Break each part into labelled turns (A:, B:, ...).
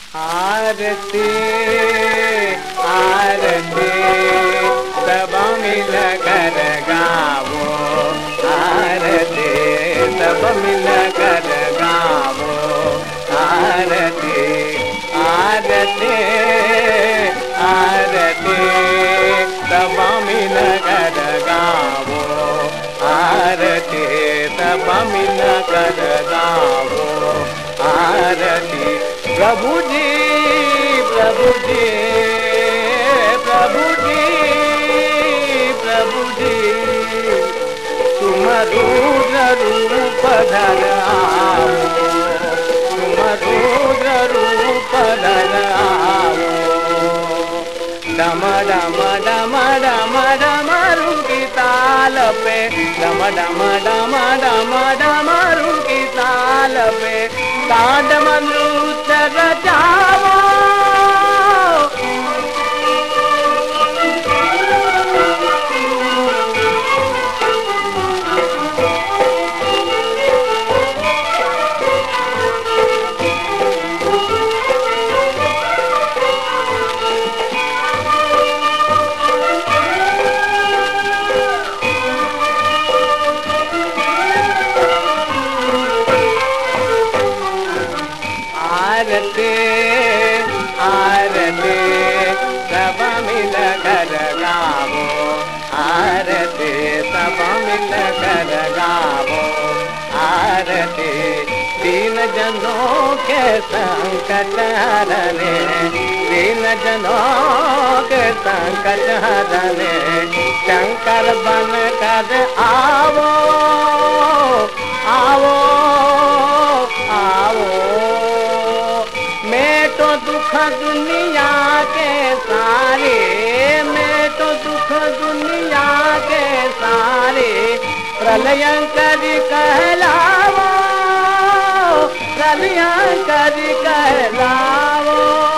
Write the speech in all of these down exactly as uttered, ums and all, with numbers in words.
A: आरती आरती सब मिल कर गावो, आरती सब मिल कर गावो, आरती आरती आरती सब मिल कर गावो, आरती सब मिल कर गावो, आरती। प्रभु जी प्रभु जी प्रभु जी प्रभु जी तुम रुद्र रूप धर आओ, तुम रुद्र रूप धर आओ। डम डम डम डम डम रुकी ताल पे, डम डम डम डम डम रुकी ताल पे तांड मनुष्य रचाओ। आरती आरती सब मिल कर गावो, आरती सब मिल कर गावो, आरती। दीन जनों के संकट हरने, दीन जनों के संकट हरने शंकर बन कर आवो आवो आवो। मैं तो दुख दुनिया के सारे, मैं तो दुख दुनिया के सारे प्रलयंकर कहलावो, प्रलयंकर कहलावो।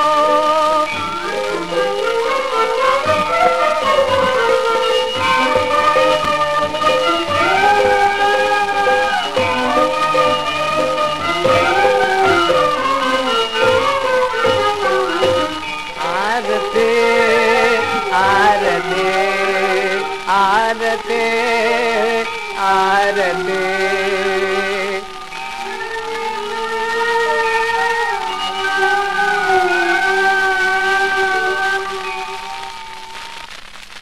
A: आरती आरती आरती आरती।